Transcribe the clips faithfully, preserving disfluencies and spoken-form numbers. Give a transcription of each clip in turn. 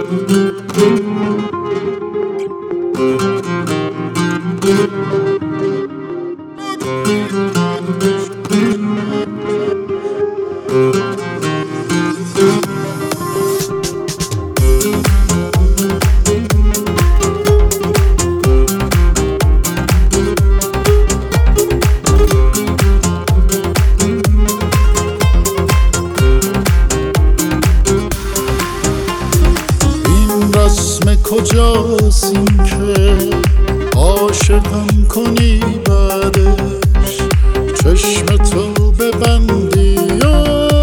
کجاست این که عاشقم کنی بعدش چشم تو ببندی یا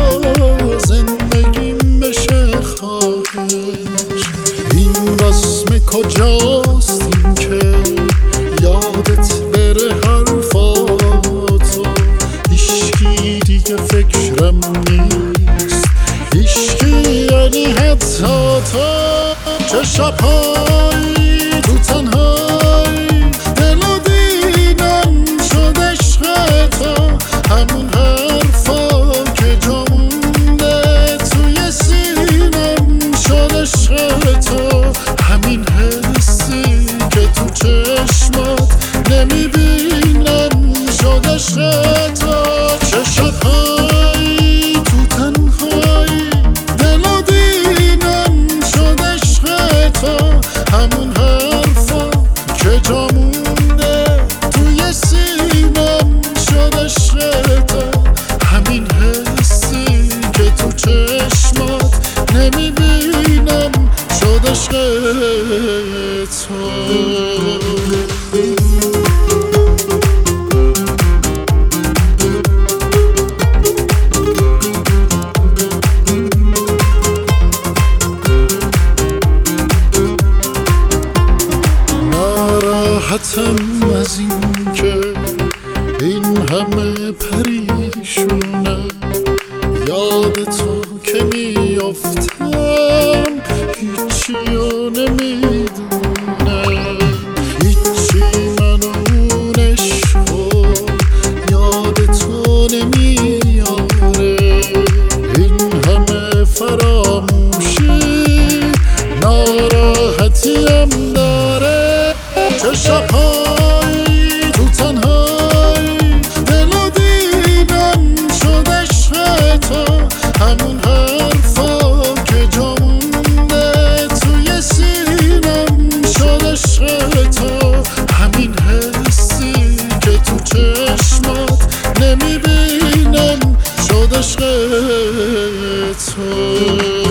زندگیم بشه خواهش. این رسم کجاست این که یادت بره حرفاتو هیچکی دیگه فکرم نیست، هیچکی یعنی حتی تو. چه شب‌هایی تو تنهایی دلو دیدم شد عشق تو، همون حرفا که جا مونده توی سینم شد عشق تو، همین حسی که تو چشمات نمیبینم شد عشق تو. چه شب‌هایی تو تنهایی دلو دیدم شد همون حرفا که جا مونده توی سینم شد عشق تو، همین حسی که تو چشمات نمیبینم شد عشق تو. ناراحتم از این که این همه پریشونه، یاد تو که میافتم هیچیو نمیدونم، هیچی منو اون عشقو یاد تو نمیاره. این همه فراموشی ناراحتیم داره. چه شب‌هایی تو تنهایی دلو دیدم شد عشق تو، همون حرفا که جا مونده توی سینم شد عشق تو، همین حسی که تو چشمات نمیبینم شد عشق تو.